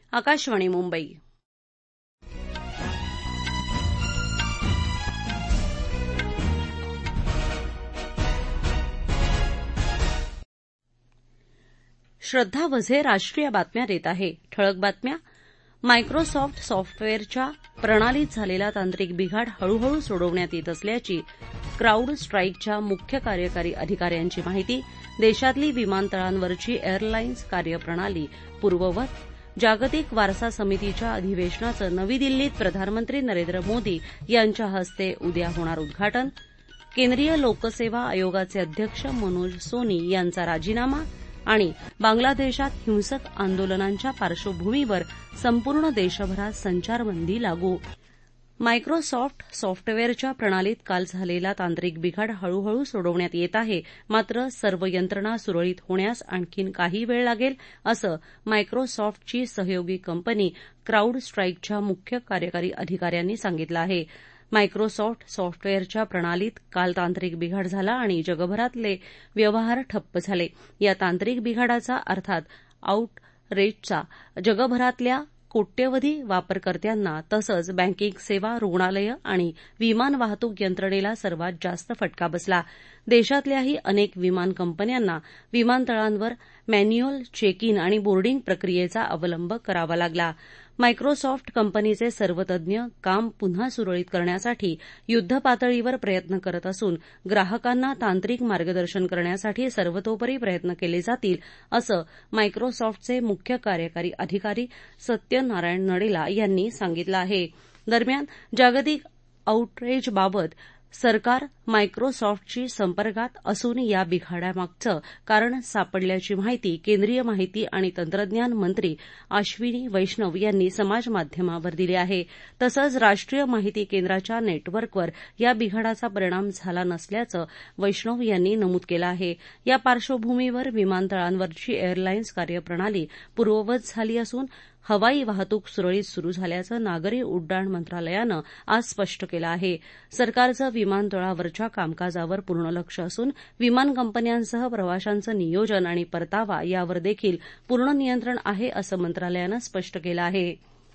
आकाशवाणी मुंबई. श्रद्धा वझे राष्ट्रीय बातम्या देत आहे. ठळक बातम्या. मायक्रोसॉफ्ट सॉफ्टवेअरच्या प्रणालीत झालेला तांत्रिक बिघाड हळूहळू सोडवण्यात येत असल्याची क्राऊड स्ट्राईकच्या मुख्य कार्यकारी अधिकाऱ्यांची माहिती. देशातली विमानतळांवरची एअरलाईन्स कार्यप्रणाली पूर्ववत. जागतिक वारसा समितीच्या अधिवेशनाचं नवी दिल्लीत प्रधानमंत्री नरेंद्र मोदी यांच्या हस्ते उद्या होणार उद्घाटन. केंद्रीय लोकसेवा आयोगाचे अध्यक्ष मनोज सोनी यांचा राजीनामा. आणि बांगलादेशात हिंसक आंदोलनांच्या पार्श्वभूमीवर संपूर्ण देशभरात संचारबंदी लागू. मायक्रोसॉफ्ट सॉफ्टवेअरच्या प्रणालीत काल झालेला तांत्रिक बिघाड हळूहळू सोडवण्यात येत आहे. मात्र सर्व यंत्रणा सुरळीत होण्यास आणखी काही वेळ लागेल असं मायक्रोसॉफ्टची सहयोगी कंपनी क्राऊड स्ट्राईकच्या मुख्य कार्यकारी अधिकाऱ्यांनी सांगितलं आहे. मायक्रोसॉफ्ट सॉफ्टवेअरच्या प्रणालीत काल तांत्रिक बिघाड झाला आणि जगभरातले व्यवहार ठप्प झाले. या तांत्रिक बिघाडाचा अर्थात आउटरेजचा जगभरातल्या कोट्यवधी वापरकर्त्यांना तसंच बँकिंग सेवा, रुग्णालयं आणि विमान वाहतूक यंत्रणेला सर्वात जास्त फटका बसला. देशातल्याही अनेक विमान कंपन्यांना विमानतळांवर मॅन्युअल चेक इन आणि बोर्डिंग प्रक्रियेचा अवलंब करावा लागला. मायक्रोसॉफ्ट कंपनीचे सर्व तज्ञ काम पुन्हा सुरळीत करण्यासाठी युद्धपातळीवर प्रयत्न करत असून ग्राहकांना तांत्रिक मार्गदर्शन करण्यासाठी सर्वतोपरी प्रयत्न केले जातील असं मायक्रोसॉफ्टचे मुख्य कार्यकारी अधिकारी सत्यनारायण नडेला यांनी सांगितलं आहे. दरम्यान जागतिक आउटरेजबाबत सरकार मायक्रोसॉफ्टशी संपर्कात असून या बिघाडामागचं कारण सापडल्याची माहिती केंद्रीय माहिती आणि तंत्रज्ञान मंत्री अश्विनी वैष्णव यांनी समाजमाध्यमावर दिली आहे. तसंच राष्ट्रीय माहिती केंद्राच्या नेटवर्कवर या बिघाडाचा परिणाम झाला नसल्याचं वैष्णव यांनी नमूद केलं आहे. या पार्श्वभूमीवर विमानतळांवरची एअरलाईन्स कार्यप्रणाली पूर्ववत झाली असून हवाई वाहतूक सुरळीत सुरू झाल्याचं नागरी उड्डाण मंत्रालयानं आज स्पष्ट केलं आहे. सरकारचं विमानतळावरच्या कामकाजावर पूर्ण लक्ष असून विमान कंपन्यांसह प्रवाशांचं नियोजन आणि परतावा यावर देखील पूर्ण नियंत्रण आहे असं मंत्रालयानं स्पष्ट केलं आहे.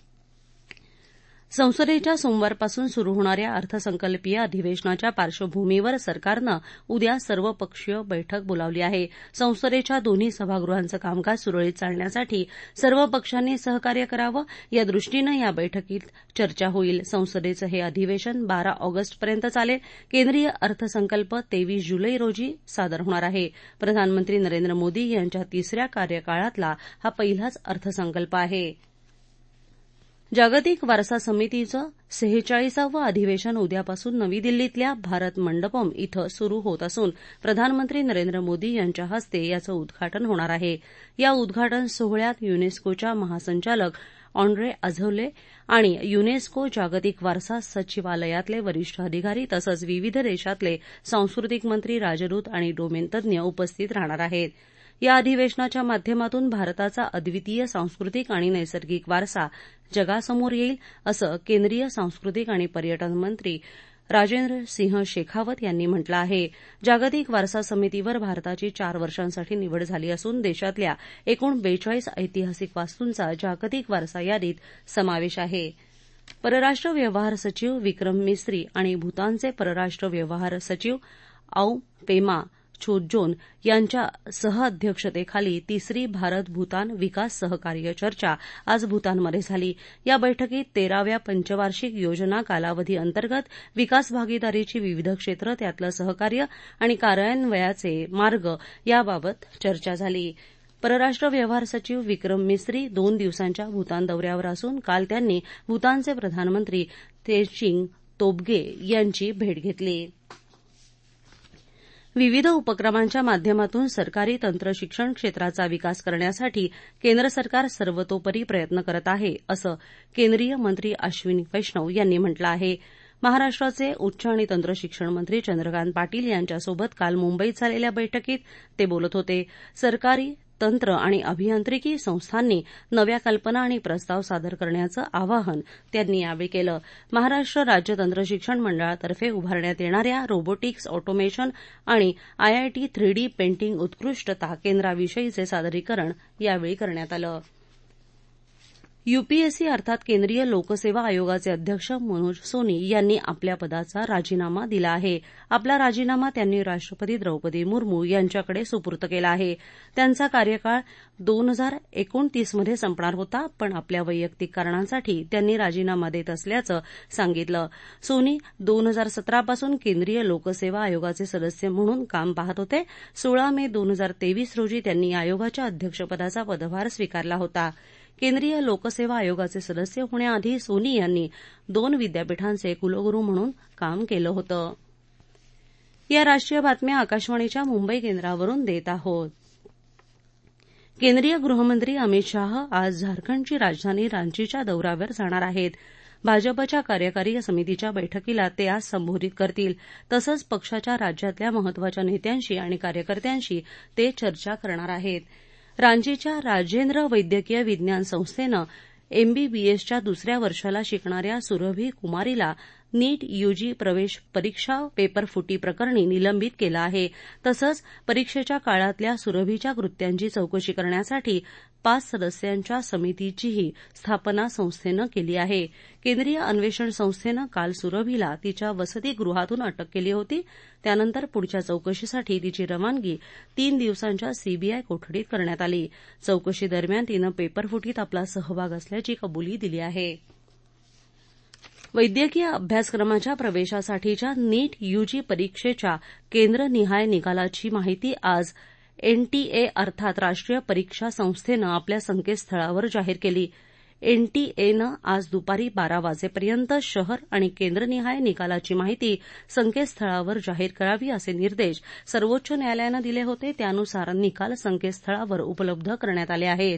संसदेच्या सोमवारपासून सुरू होणाऱ्या अर्थसंकल्पीय अधिवेशनाच्या पार्श्वभूमीवर सरकारनं उद्या सर्वपक्षीय बैठक बोलावली आहे. संसदेच्या दोन्ही सभागृहांचं कामकाज सुरळीत चालण्यासाठी सर्व पक्षांनी सहकार्य करावं या दृष्टीनं या बैठकीत चर्चा होईल. संसदेचं हे अधिवेशन 12 ऑगस्टपर्यंत चालेल. केंद्रीय अर्थसंकल्प 23 जुलै रोजी सादर होणार आहे. प्रधानमंत्री नरेंद्र मोदी यांच्या तिसऱ्या कार्यकाळातला हा पहिलाच अर्थसंकल्प आहे. जागतिक वारसा समितीचं 46वं अधिवेशन उद्यापासून नवी दिल्लीतल्या भारत मंडपम इथं सुरू होत असून प्रधानमंत्री नरेंद्र मोदी यांच्या हस्ते याचं उद्घाटन होणार आहे. या उद्घाटन सोहळ्यात युनेस्कोच्या महासंचालक ऑड्रे अझौले आणि युनेस्को जागतिक वारसा सचिवालयातले वरिष्ठ अधिकारी तसंच विविध देशातले सांस्कृतिक मंत्री, राजदूत आणि डोमेन तज्ञ उपस्थित राहणार आहेत. या अधिवेशनाच्या माध्यमातून भारताचा अद्वितीय सांस्कृतिक आणि नैसर्गिक वारसा जगासमोर येईल असं केंद्रीय सांस्कृतिक आणि पर्यटन मंत्री राजेंद्र सिंह शेखावत यांनी म्हटलं आहे. जागतिक वारसा समितीवर भारताची 4 वर्षांसाठी निवड झाली असून देशातल्या एकूण 42 ऐतिहासिक वास्तूंचा जागतिक वारसा यादीत समावेश आहे. परराष्ट्र व्यवहार सचिव विक्रम मिस्री आणि भूतानचे परराष्ट्र व्यवहार सचिव आऊ पेमा छोजोन यांच्या सहअध्यक्षतेखाली तिसरी भारत भूतान विकास सहकार्य चर्चा आज भूतानमध्ये झाली. या बैठकीत 13व्या पंचवार्षिक योजना कालावधी अंतर्गत विकास भागीदारीची विविध क्षेत्र, त्यातलं सहकार्य आणि कार्यान्वयाचे मार्ग याबाबत चर्चा झाली. परराष्ट्र व्यवहार सचिव विक्रम मिस्री 2 दिवसांच्या भूतान दौऱ्यावर असून काल त्यांनी भूतानचे प्रधानमंत्री तेचिंग तोब्गे यांची भेट घेतली. विविध उपक्रमांच्या माध्यमातून सरकारी तंत्रशिक्षण क्षेत्राचा विकास करण्यासाठी केंद्र सरकार सर्वतोपरी प्रयत्न करत आहे असं केंद्रीय मंत्री अश्विनी वैष्णव यांनी म्हटलं आहे. महाराष्ट्राचे उच्च आणि तंत्रशिक्षण मंत्री चंद्रकांत पाटील यांच्यासोबत काल मुंबईत झालेल्या बैठकीत ते बोलत होते. सरकारी तंत्र आणि अभियांत्रिकी संस्थांनी नव्या कल्पना आणि प्रस्ताव सादर करण्याचं आवाहन त्यांनी यावेळी केलं. महाराष्ट्र राज्य तंत्रशिक्षण मंडळातर्फे उभारण्यात येणाऱ्या रोबोटिक्स, ऑटोमेशन आणि आयआयटी 3D पेंटिंग उत्कृष्टता केंद्राविषयीचे सादरीकरण यावेळी करण्यात आलं. यूपीएससी अर्थात केंद्रीय लोकसेवा आयोगाचे अध्यक्ष मनोज सोनी यांनी आपल्या पदाचा राजीनामा दिला आहे. आपला राजीनामा त्यांनी राष्ट्रपती द्रौपदी मुर्मू यांच्याकडे सुपूर्द केला आहे. त्यांचा कार्यकाळ 2029 मध्ये संपणार होता, पण आपल्या वैयक्तिक कारणांसाठी त्यांनी राजीनामा देत असल्याचं सांगितलं. सोनी 2017 पासून केंद्रीय लोकसेवा आयोगाचे सदस्य म्हणून काम पाहत होते. 16 मे 2023 रोजी त्यांनी आयोगाच्या अध्यक्षपदाचा पदभार स्वीकारला होता. केंद्रीय लोकसेवा आयोगाचे सदस्य होण्याआधी सोनी यांनी 2 विद्यापीठांचे कुलगुरू म्हणून काम केलं होतं. या राष्ट्रीय बातम्या आकाशवाणीच्या मुंबई केंद्रावरून देत आहोत. केंद्रीय गृहमंत्री अमित शाह आज झारखंडची राजधानी रांचीच्या दौऱ्यावर जाणार आहेत. भाजपच्या कार्यकारी समितीच्या बैठकीला ते आज संबोधित करतील. तसंच पक्षाच्या राज्यातल्या महत्वाच्या नेत्यांशी आणि कार्यकर्त्यांशी ते चर्चा करणार आहेत. रांचीच्या राजेंद्र वैद्यकीय विज्ञान संस्थेनं एमबीबीएसच्या दुसऱ्या वर्षाला शिकणाऱ्या सुरभी कुमारीला नीट यूजी प्रवेश परीक्षा पेपरफुटी प्रकरणी निलंबित केलं आहे. तसंच परीक्षेच्या काळातल्या सुरभीच्या कृत्यांची चौकशी करण्यासाठी 5 सदस्यांच्या समितीचीही स्थापना संस्थेनं केली आहे. केंद्रीय अन्वेषण संस्थेनं काल सुरभीला तिच्या वसतिगृहातून अटक केली होती. त्यानंतर पुढच्या चौकशीसाठी तिची रवानगी 3 दिवसांच्या सीबीआय कोठडीत करण्यात आली. चौकशीदरम्यान तिनं पेपरफुटीत आपला सहभाग असल्याची कबुली दिली आहे. वैद्यकीय अभ्यासक्रमाच्या प्रवेशासाठीच्या नीट यूजी परीक्षेच्या केंद्रनिहाय निकालाची माहिती आज एनटीए अर्थात राष्ट्रीय परीक्षा संस्थेनं आपल्या संकेतस्थळावर जाहीर केली. एनटीएनं आज दुपारी 12 वाजेपर्यंत शहर आणि केंद्रनिहाय निकालाची माहिती संकेतस्थळावर जाहीर करावी असे निर्देश सर्वोच्च न्यायालयानं दिले होते. त्यानुसार निकाल संकेतस्थळावर उपलब्ध करण्यात आले आहेत.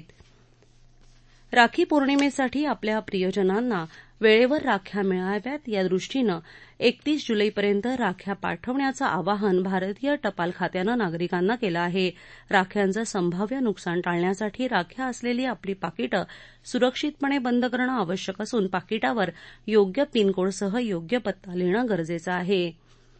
राखी पौर्णिमेसाठी आपल्या प्रियजनांना वेळेवर राख्या मिळाव्यात यादृष्टीनं 31 जुलैपर्यंत राख्या पाठवण्याचं आवाहन भारतीय टपाल खात्यानं नागरिकांना केलं आहे. राख्यांचं संभाव्य नुकसान टाळण्यासाठी राख्या असलेली आपली पाकिटं सुरक्षितपणे बंद करणं आवश्यक असून पाकिटावर योग्य पिनकोडसह योग्य पत्ता लिहिणं गरजेचं आहे.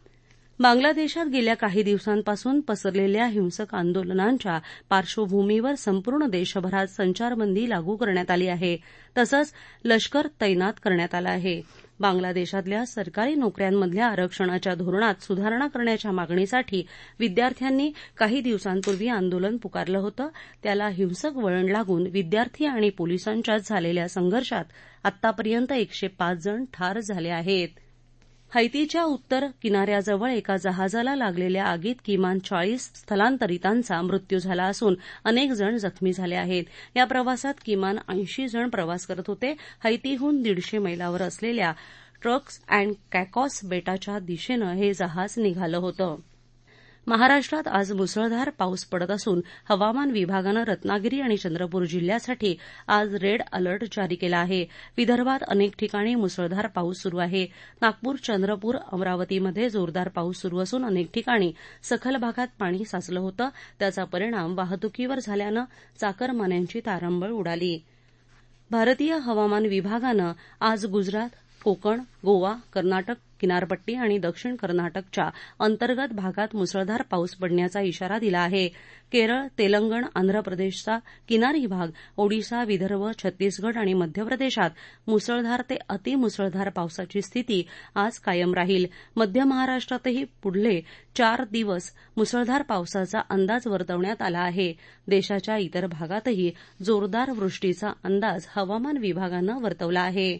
बांगलादेशात गेल्या काही दिवसांपासून पसरलेल्या हिंसक आंदोलनांच्या पार्श्वभूमीवर संपूर्ण देशभरात संचारबंदी लागू करण्यात आली आहे. तसंच लष्कर तैनात करण्यात आलं आहे. बांगलादेशातल्या सरकारी नोकऱ्यांमधल्या आरक्षणाच्या धोरणात सुधारणा करण्याच्या मागणीसाठी विद्यार्थ्यांनी काही दिवसांपूर्वी आंदोलन पुकारलं होतं. त्याला हिंसक वळण लागून विद्यार्थी आणि पोलिसांच्यात झालेल्या संघर्षात आतापर्यंत 105 जण ठार झाले आहेत. हैतीच्या उत्तर किनाऱ्याजवळ एका जहाजाला लागलेल्या आगीत किमान 40 स्थलांतरितांचा मृत्यू झाला असून अनेक जण जखमी झाले आहेत. या प्रवासात किमान 80 जण प्रवास करत होते. हैतीहून 150 मैलावर असलेल्या टर्क्स अँड कॅकॉस बेटाच्या दिशेनं हे जहाज निघालं होतं. महाराष्ट्रात आज मुसळधार पाऊस पडत असून हवामान विभागानं रत्नागिरी आणि चंद्रपूर जिल्ह्यासाठी आज रेड अलर्ट जारी केला आहे. विदर्भात अनेक ठिकाणी मुसळधार पाऊस सुरू आहे. नागपूर, चंद्रपूर, अमरावतीमध्ये जोरदार पाऊस सुरू असून अनेक ठिकाणी सखल भागात पाणी साचलं होतं. त्याचा परिणाम वाहतुकीवर झाल्यानं चाकरमान्यांची तारंबळ उडाली. भारतीय हवामान विभागानं आज गुजरात, कोकण, गोवा, कर्नाटक किनारपट्टी आणि दक्षिण कर्नाटकच्या अंतर्गत भागात मुसळधार पाऊस पडण्याचा इशारा दिला आहे. केरळ, तेलंगण, आंध्र प्रदेशचा किनारी भाग, ओडिशा, विदर्भ, छत्तीसगड आणि मध्य प्रदेशात मुसळधार ते अतिमुसळधार पावसाची स्थिती आज कायम राहील. मध्य महाराष्ट्रातही पुढले 4 दिवस मुसळधार पावसाचा अंदाज वर्तवण्यात आला आहे. देशाच्या इतर भागातही जोरदार वृष्टीचा अंदाज हवामान विभागानं वर्तवला आहे.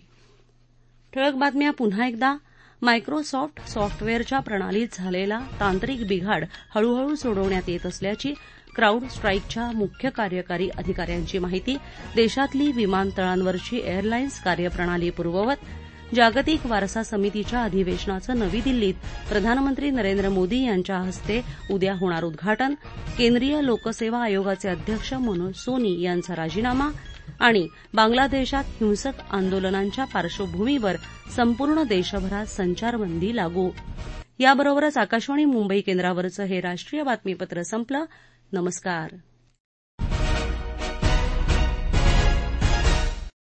ठळक बातम्या पुन्हा एकदा. मायक्रोसॉफ्ट सॉफ्टवेअरच्या प्रणालीत झालेला तांत्रिक बिघाड हळूहळू सोडवण्यात येत असल्याची क्राऊड स्ट्राईकच्या मुख्य कार्यकारी अधिकाऱ्यांची माहिती. देशातली विमानतळांवरची एअरलाईन्स कार्यप्रणाली पूर्ववत. जागतिक वारसा समितीच्या अधिवेशनाचं नवी दिल्लीत प्रधानमंत्री नरेंद्र मोदी यांच्या हस्ते उद्या होणार उद्घाटन. केंद्रीय लोकसेवा आयोगाचे अध्यक्ष मनोज सोनी यांचा राजीनामा. आणि बांगलादेशात हिंसक आंदोलनांच्या पार्श्वभूमीवर संपूर्ण देशभरात संचारबंदी लागू. याबरोबरच आकाशवाणी मुंबई केंद्रावरचं हे राष्ट्रीय बातमीपत्र संपलं. नमस्कार.